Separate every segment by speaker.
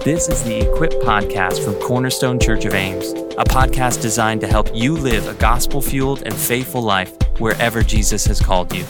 Speaker 1: This is the Equip Podcast from Cornerstone Church of Ames, a podcast designed to help you live a gospel-fueled and faithful life wherever Jesus has called you.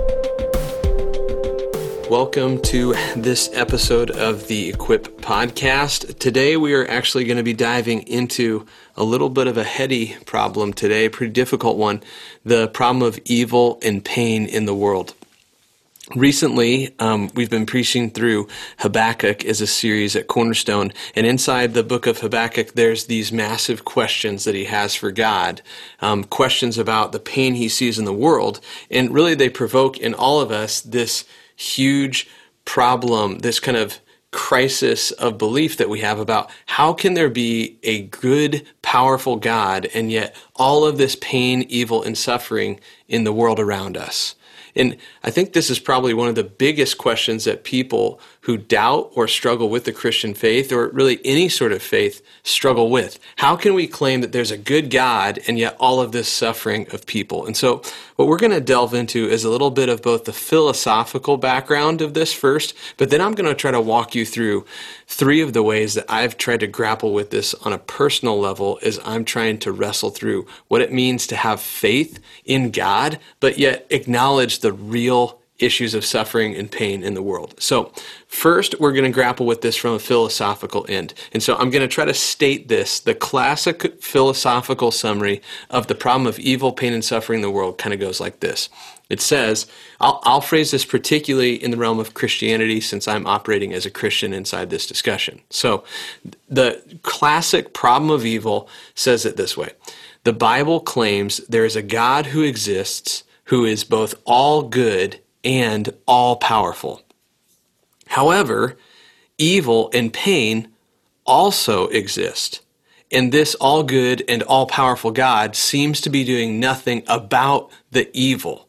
Speaker 2: Welcome to this episode of the Equip Podcast. Today we are actually going to be diving into a little bit of a heady problem today, a pretty difficult one, the problem of evil and pain in the world. Recently, we've been preaching through Habakkuk as a series at Cornerstone, and inside the book of Habakkuk, there's these massive questions that he has for God, questions about the pain he sees in the world, and really they provoke in all of us this huge problem, this kind of crisis of belief that we have about how can there be a good, powerful God, and yet all of this pain, evil, and suffering in the world around us. And I think this is probably one of the biggest questions that people who doubt or struggle with the Christian faith, or really any sort of faith, struggle with. How can we claim that there's a good God and yet all of this suffering of people? And so what we're going to delve into is a little bit of both the philosophical background of this first, but then I'm going to try to walk you through three of the ways that I've tried to grapple with this on a personal level as I'm trying to wrestle through what it means to have faith in God, but yet acknowledge the real issues of suffering and pain in the world. So first, we're going to grapple with this from a philosophical end. And so I'm going to try to state this. The classic philosophical summary of the problem of evil, pain, and suffering in the world kind of goes like this. It says, I'll phrase this particularly in the realm of Christianity since I'm operating as a Christian inside this discussion. So the classic problem of evil says it this way. The Bible claims there is a God who exists who is both all good and all-powerful. However, evil and pain also exist, and this all-good and all-powerful God seems to be doing nothing about the evil.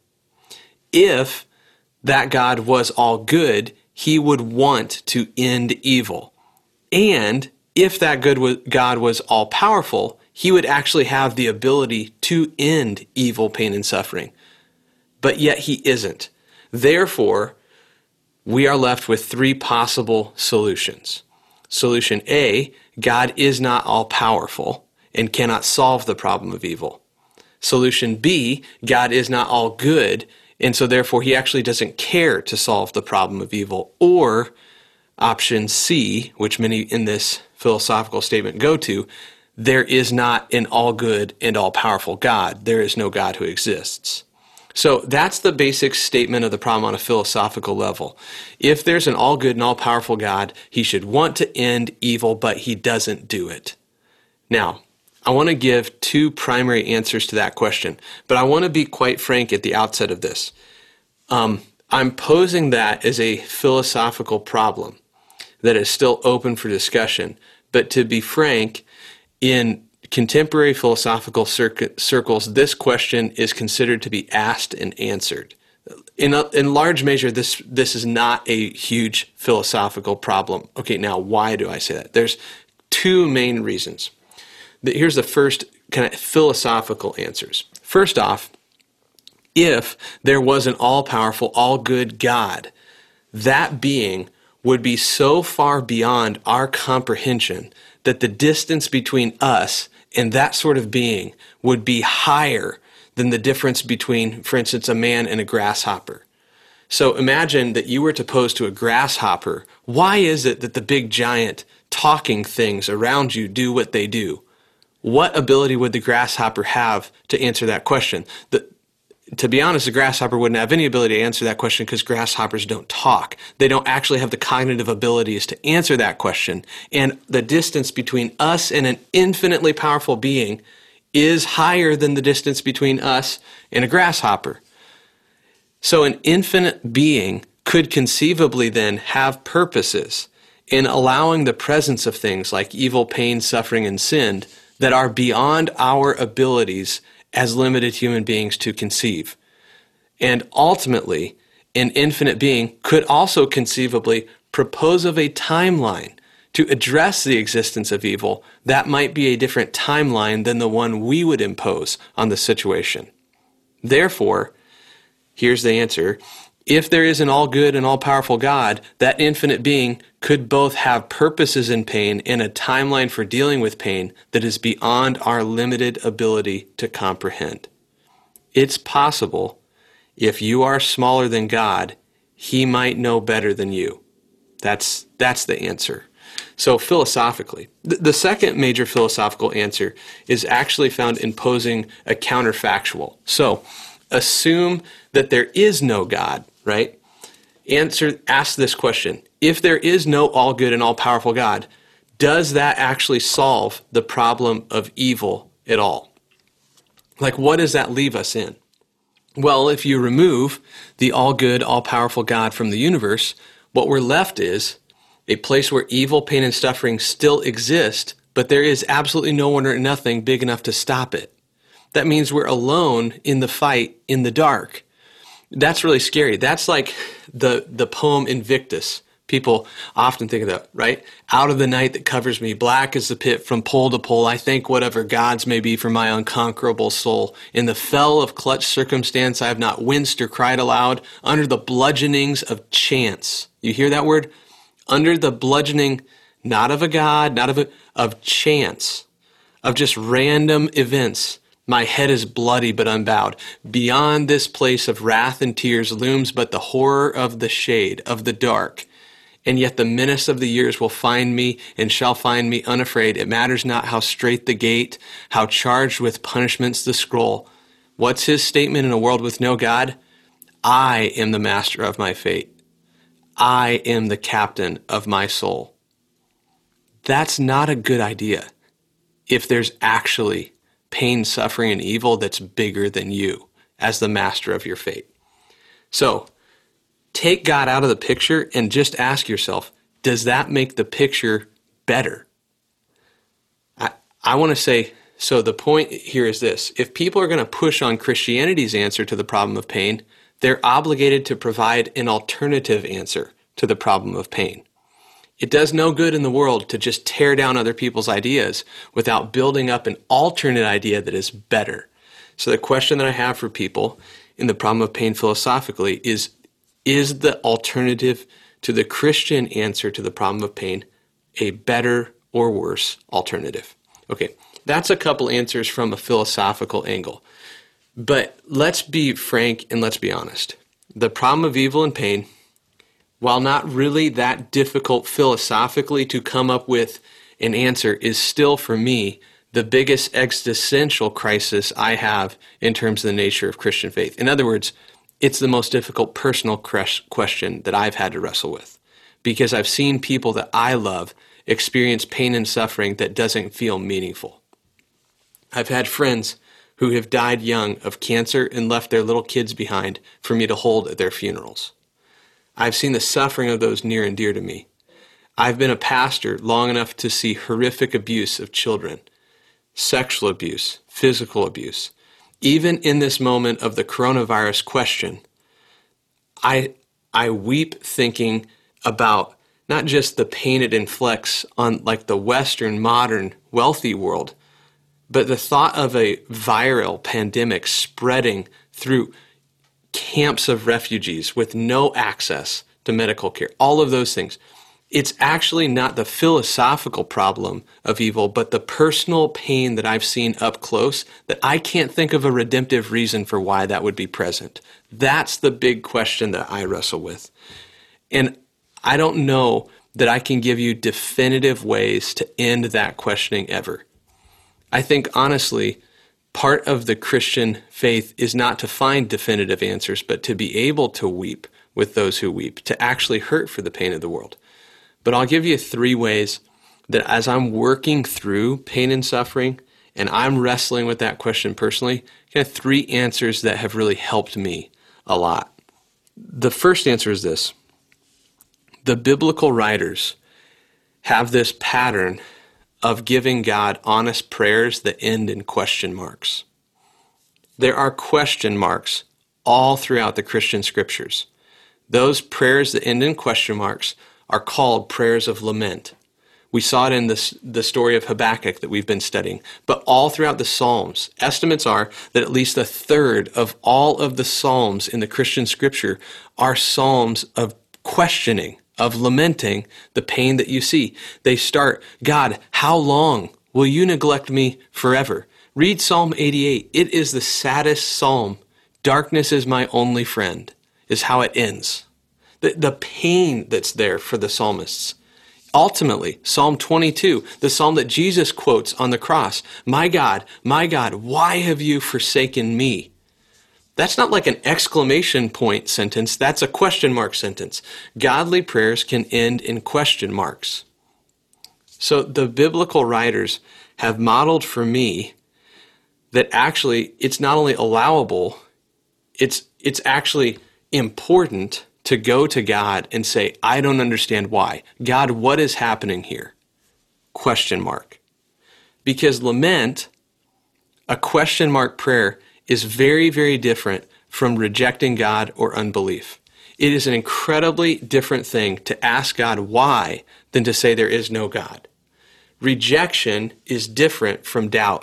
Speaker 2: If that God was all good, he would want to end evil. And if that God was all-powerful, he would actually have the ability to end evil, pain, and suffering. But yet he isn't. Therefore, we are left with three possible solutions. Solution A, God is not all-powerful and cannot solve the problem of evil. Solution B, God is not all good, and so therefore he actually doesn't care to solve the problem of evil. Or option C, which many in this philosophical statement go to, there is not an all-good and all-powerful God. There is no God who exists. So that's the basic statement of the problem on a philosophical level. If there's an all-good and all-powerful God, he should want to end evil, but he doesn't do it. Now, I want to give two primary answers to that question, but I want to be quite frank at the outset of this. I'm posing that as a philosophical problem that is still open for discussion, but to be frank, in contemporary philosophical circles, this question is considered to be asked and answered. In large measure, this is not a huge philosophical problem. Okay, now why do I say that? There's two main reasons. Here's the first kind of philosophical answers. First off, if there was an all-powerful, all-good God, that being would be so far beyond our comprehension that the distance between us and that sort of being would be higher than the difference between, for instance, a man and a grasshopper. So imagine that you were to pose to a grasshopper, why is it that the big giant talking things around you do what they do? What ability would the grasshopper have to answer that question? To be honest, the grasshopper wouldn't have any ability to answer that question because grasshoppers don't talk. They don't actually have the cognitive abilities to answer that question. And the distance between us and an infinitely powerful being is higher than the distance between us and a grasshopper. So an infinite being could conceivably then have purposes in allowing the presence of things like evil, pain, suffering, and sin that are beyond our abilities as limited human beings to conceive. And ultimately, an infinite being could also conceivably propose of a timeline to address the existence of evil that might be a different timeline than the one we would impose on the situation. Therefore, here's the answer. If there is an all-good and all-powerful God, that infinite being could both have purposes in pain and a timeline for dealing with pain that is beyond our limited ability to comprehend. It's possible, if you are smaller than God, He might know better than you. That's the answer. So philosophically, the second major philosophical answer is actually found in posing a counterfactual. So assume that there is no God, right? Ask this question. If there is no all-good and all-powerful God, does that actually solve the problem of evil at all? Like, what does that leave us in? Well, if you remove the all-good, all-powerful God from the universe, what we're left is a place where evil, pain, and suffering still exist, but there is absolutely no one or nothing big enough to stop it. That means we're alone in the fight in the dark. That's really scary. That's like the poem Invictus. People often think of that, right? Out of the night that covers me, black as the pit from pole to pole, I thank whatever gods may be for my unconquerable soul. In the fell of clutched circumstance, I have not winced or cried aloud. Under the bludgeonings of chance. You hear that word? Under the bludgeoning, not of a god, of chance, of just random events. My head is bloody but unbowed. Beyond this place of wrath and tears looms but the horror of the shade, of the dark. And yet the menace of the years will find me and shall find me unafraid. It matters not how straight the gate, how charged with punishments the scroll. What's his statement in a world with no God? I am the master of my fate. I am the captain of my soul. That's not a good idea if there's actually pain, suffering, and evil that's bigger than you as the master of your fate. So, take God out of the picture and just ask yourself, does that make the picture better? I want to say, so the point here is this. If people are going to push on Christianity's answer to the problem of pain, they're obligated to provide an alternative answer to the problem of pain. It does no good in the world to just tear down other people's ideas without building up an alternate idea that is better. So the question that I have for people in the problem of pain philosophically is the alternative to the Christian answer to the problem of pain a better or worse alternative? Okay, that's a couple answers from a philosophical angle. But let's be frank and let's be honest. The problem of evil and pain, while not really that difficult philosophically to come up with an answer, is still for me the biggest existential crisis I have in terms of the nature of Christian faith. In other words, it's the most difficult personal question that I've had to wrestle with, because I've seen people that I love experience pain and suffering that doesn't feel meaningful. I've had friends who have died young of cancer and left their little kids behind for me to hold at their funerals. I've seen the suffering of those near and dear to me. I've been a pastor long enough to see horrific abuse of children, sexual abuse, physical abuse. Even in this moment of the coronavirus question, I weep thinking about not just the pain it inflicts on like the Western, modern, wealthy world, but the thought of a viral pandemic spreading through camps of refugees with no access to medical care, all of those things. It's actually not the philosophical problem of evil, but the personal pain that I've seen up close that I can't think of a redemptive reason for why that would be present. That's the big question that I wrestle with. And I don't know that I can give you definitive ways to end that questioning ever. I think, honestly, part of the Christian faith is not to find definitive answers, but to be able to weep with those who weep, to actually hurt for the pain of the world. But I'll give you 3 ways that as I'm working through pain and suffering, and I'm wrestling with that question personally, kind of 3 answers that have really helped me a lot. The first answer is this. The biblical writers have this pattern of giving God honest prayers that end in question marks. There are question marks all throughout the Christian scriptures. Those prayers that end in question marks are called prayers of lament, We saw it in the story of Habakkuk that we've been studying. But all throughout the Psalms, estimates are that at least a third of all of the Psalms in the Christian scripture are Psalms of questioning, of lamenting the pain that you see. They start, God, how long will you neglect me forever? Read Psalm 88. It is the saddest psalm. Darkness is my only friend, is how it ends. The pain that's there for the psalmists. Ultimately, Psalm 22, the psalm that Jesus quotes on the cross, my God, why have you forsaken me? That's not like an exclamation point sentence. That's a question mark sentence. Godly prayers can end in question marks. So the biblical writers have modeled for me that actually it's not only allowable, it's actually important to go to God and say, I don't understand why. God, what is happening here? Question mark. Because lament, a question mark prayer, is very, very different from rejecting God or unbelief. It is an incredibly different thing to ask God why than to say there is no God. Rejection is different from doubt.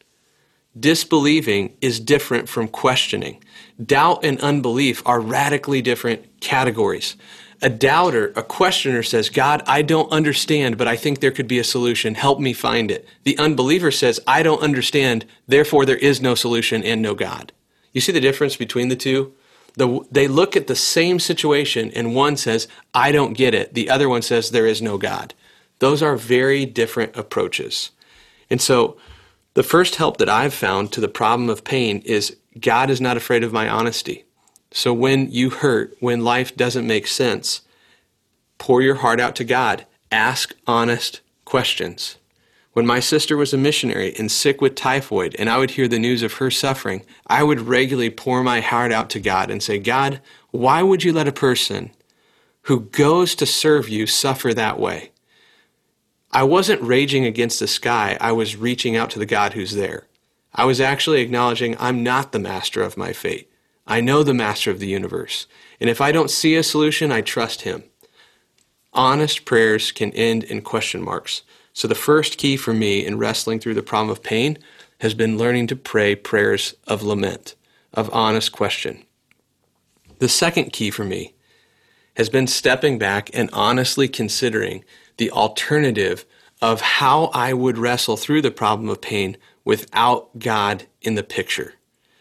Speaker 2: Disbelieving is different from questioning. Doubt and unbelief are radically different categories. A doubter, a questioner says, God, I don't understand, but I think there could be a solution. Help me find it. The unbeliever says, I don't understand, therefore there is no solution and no God. You see the difference between the two? They look at the same situation and one says, I don't get it. The other one says, there is no God. Those are very different approaches. And so the first help that I've found to the problem of pain is God is not afraid of my honesty. So when you hurt, when life doesn't make sense, pour your heart out to God. Ask honest questions. When my sister was a missionary and sick with typhoid, and I would hear the news of her suffering, I would regularly pour my heart out to God and say, God, why would you let a person who goes to serve you suffer that way? I wasn't raging against the sky. I was reaching out to the God who's there. I was actually acknowledging I'm not the master of my fate. I know the master of the universe. And if I don't see a solution, I trust him. Honest prayers can end in question marks. So the first key for me in wrestling through the problem of pain has been learning to pray prayers of lament, of honest question. The second key for me has been stepping back and honestly considering the alternative of how I would wrestle through the problem of pain without God in the picture.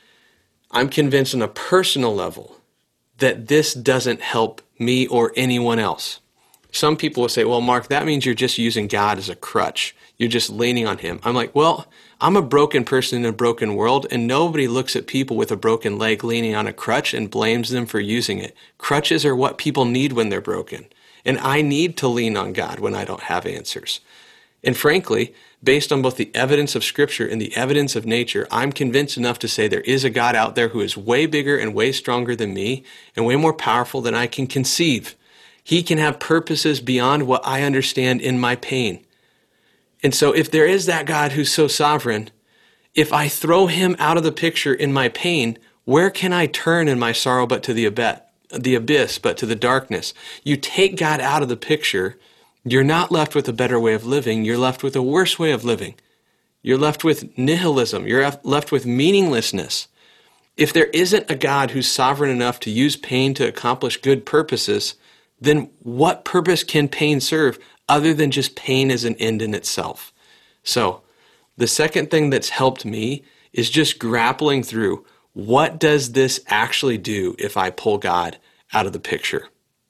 Speaker 2: I'm convinced on a personal level that this doesn't help me or anyone else. Some people will say, well, Mark, that means you're just using God as a crutch. You're just leaning on him. I'm like, well, I'm a broken person in a broken world, and nobody looks at people with a broken leg leaning on a crutch and blames them for using it. Crutches are what people need when they're broken. And I need to lean on God when I don't have answers. And frankly, based on both the evidence of Scripture and the evidence of nature, I'm convinced enough to say there is a God out there who is way bigger and way stronger than me and way more powerful than I can conceive. He can have purposes beyond what I understand in my pain. And so if there is that God who's so sovereign, if I throw him out of the picture in my pain, where can I turn in my sorrow but to the abyss, but to the darkness? You take God out of the picture, you're not left with a better way of living, you're left with a worse way of living. You're left with nihilism, you're left with meaninglessness. If there isn't a God who's sovereign enough to use pain to accomplish good purposes, then what purpose can pain serve other than just pain as an end in itself? So, the second thing that's helped me is just grappling through, what does this actually do if I pull God out of the picture?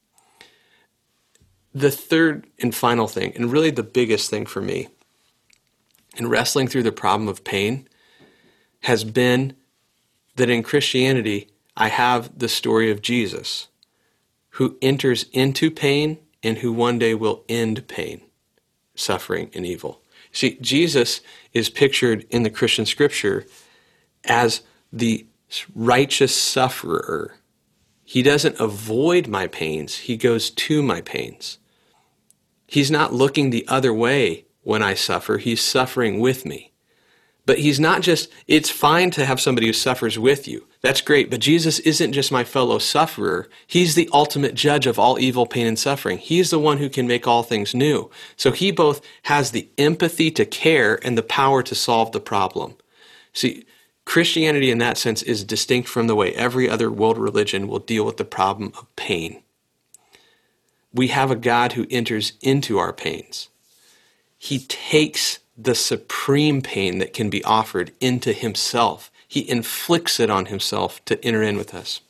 Speaker 2: The third and final thing, and really the biggest thing for me in wrestling through the problem of pain, has been that in Christianity, I have the story of Jesus, who enters into pain and who one day will end pain, suffering, and evil. See, Jesus is pictured in the Christian scripture as the righteous sufferer. He doesn't avoid my pains, he goes to my pains. He's not looking the other way when I suffer, he's suffering with me. But he's not just, it's fine to have somebody who suffers with you. That's great, but Jesus isn't just my fellow sufferer. He's the ultimate judge of all evil, pain, and suffering. He's the one who can make all things new. So he both has the empathy to care and the power to solve the problem. See, Christianity in that sense is distinct from the way every other world religion will deal with the problem of pain. We have a God who enters into our pains. He takes the supreme pain that can be offered into himself. He inflicts it on himself to enter in with us.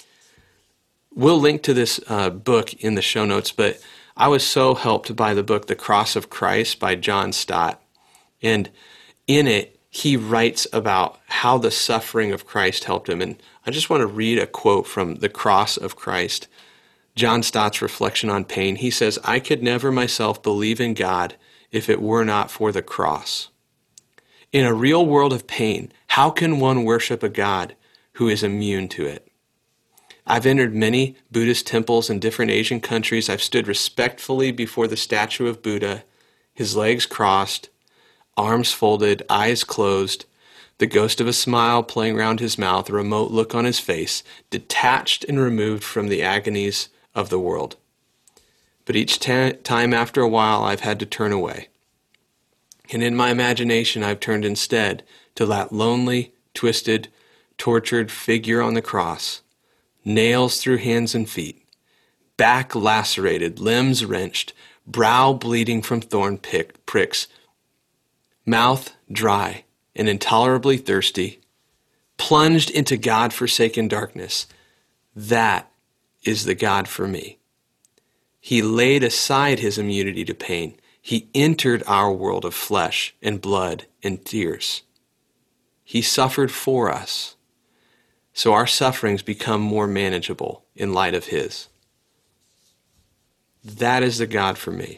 Speaker 2: We'll link to this book in the show notes, but I was so helped by the book, The Cross of Christ by John Stott. And in it, he writes about how the suffering of Christ helped him. And I just want to read a quote from The Cross of Christ, John Stott's reflection on pain. He says, "I could never myself believe in God if it were not for the cross. In a real world of pain, how can one worship a God who is immune to it? I've entered many Buddhist temples in different Asian countries. I've stood respectfully before the statue of Buddha, his legs crossed, arms folded, eyes closed, the ghost of a smile playing round his mouth, a remote look on his face, detached and removed from the agonies of the world. But each time after a while, I've had to turn away. And in my imagination, I've turned instead to that lonely, twisted, tortured figure on the cross, nails through hands and feet, back lacerated, limbs wrenched, brow bleeding from thorn pricks, mouth dry and intolerably thirsty, plunged into God-forsaken darkness. That is the God for me. He laid aside his immunity to pain. He entered our world of flesh and blood and tears. He suffered for us, so our sufferings become more manageable in light of his. That is the God for me.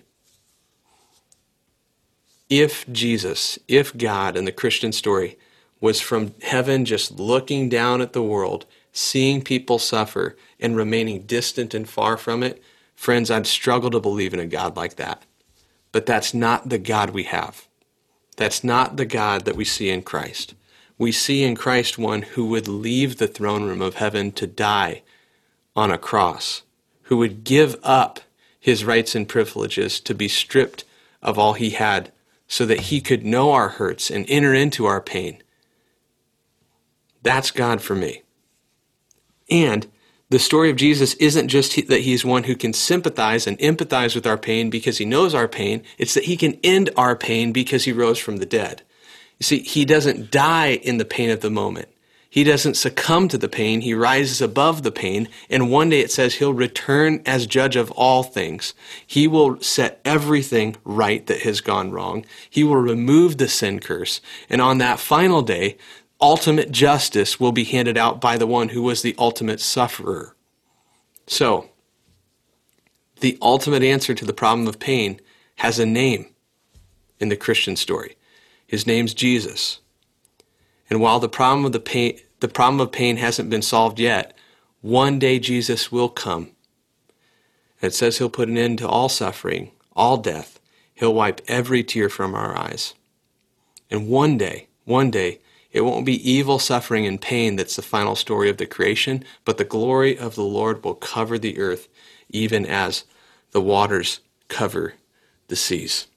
Speaker 2: If Jesus, if God in the Christian story was from heaven just looking down at the world, seeing people suffer and remaining distant and far from it, friends, I'd struggle to believe in a God like that. But that's not the God we have. That's not the God that we see in Christ. We see in Christ one who would leave the throne room of heaven to die on a cross, who would give up his rights and privileges to be stripped of all he had so that he could know our hurts and enter into our pain. That's God for me. And the story of Jesus isn't just that he's one who can sympathize and empathize with our pain because he knows our pain. It's that he can end our pain because he rose from the dead. You see, he doesn't die in the pain of the moment. He doesn't succumb to the pain. He rises above the pain. And one day it says he'll return as judge of all things. He will set everything right that has gone wrong. He will remove the sin curse. And on that final day, ultimate justice will be handed out by the one who was the ultimate sufferer. So, the ultimate answer to the problem of pain has a name in the Christian story. His name's Jesus. And while the problem of pain hasn't been solved yet, one day Jesus will come. And it says he'll put an end to all suffering, all death. He'll wipe every tear from our eyes. And one day, it won't be evil, suffering, and pain that's the final story of the creation, but the glory of the Lord will cover the earth, even as the waters cover the seas.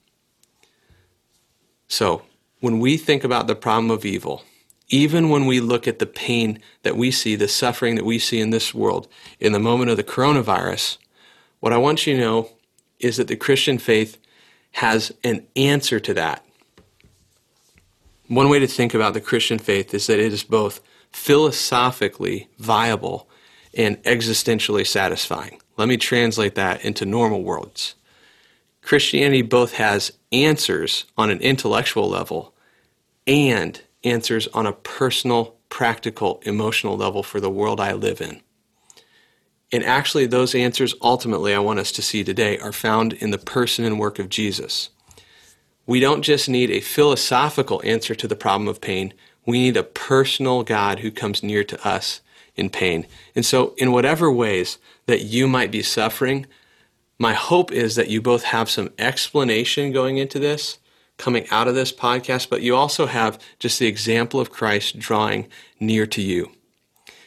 Speaker 2: So, when we think about the problem of evil, even when we look at the pain that we see, the suffering that we see in this world, in the moment of the coronavirus, what I want you to know is that the Christian faith has an answer to that. One way to think about the Christian faith is that it is both philosophically viable and existentially satisfying. Let me translate that into normal words. Christianity both has answers on an intellectual level and answers on a personal, practical, emotional level for the world I live in. And actually, those answers ultimately I want us to see today are found in the person and work of Jesus. We don't just need a philosophical answer to the problem of pain. We need a personal God who comes near to us in pain. And so in whatever ways that you might be suffering, my hope is that you both have some explanation going into this, coming out of this podcast, but you also have just the example of Christ drawing near to you.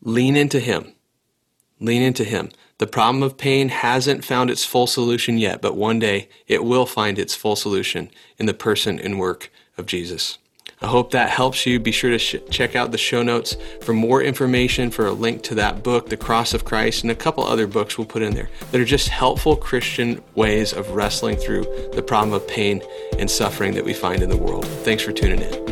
Speaker 2: lean into Him. Lean into Him. The problem of pain hasn't found its full solution yet, but one day it will find its full solution in the person and work of Jesus. I hope that helps you. Be sure to check out the show notes for more information, for a link to that book, The Cross of Christ, and a couple other books we'll put in there that are just helpful Christian ways of wrestling through the problem of pain and suffering that we find in the world. Thanks for tuning in.